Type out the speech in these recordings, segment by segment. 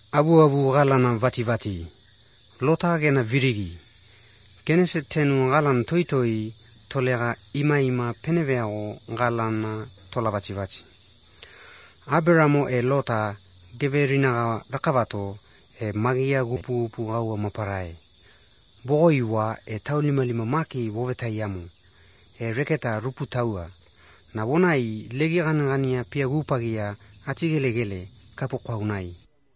Abu galana vati. Lota gena virigi. Genesis 10 galan toi tolega ima peneveao galana tola vati. Abramo e Lota geverina rakavato e magia gupu gaua maparai. Boiwa e taulimalima maki bovetaiamu. E reketa ruputaua. Na wonai legi ganagania pia gupagia atigelegele kapokaunai.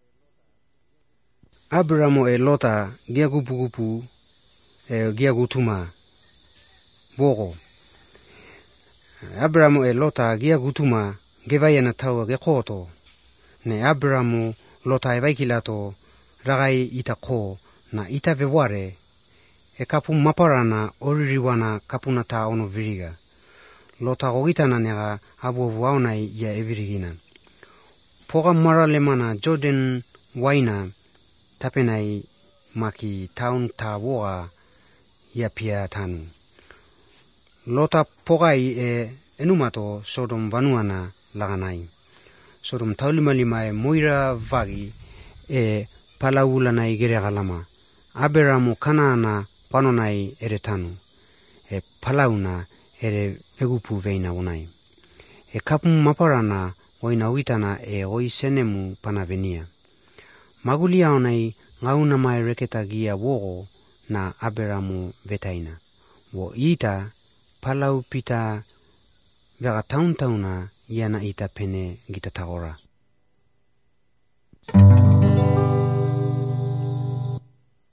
Abramo e Lota gia gupu e gia gutuma. Bogo. Abramo e Lota gia gutuma gevaiana taua gekoto. Ne Abramo Lota e vaikilato ragai itako na ita veware e kapu maparana oririwana kapuna ta ono viriga. Lota gogitana nega abu aunai ia evirigina. Poga maralemana Jordan waina tapenai maki town ta woa ia pia tanu. Lota pogai e enumato Sodom vanuana laganai. Sodom taulimalima e moira vagi e palaulanai geregalama. Abramo Kanaana panonai ere tanu. E palauna ere vegupu veina onai. E kapu maparana oina uitana e oi senemu panavenia. Magulia onai ngauna mai reketa gia wogo na Abramo vetaina. Wo ita palau pita vega tauna iana ita pene gita tagora.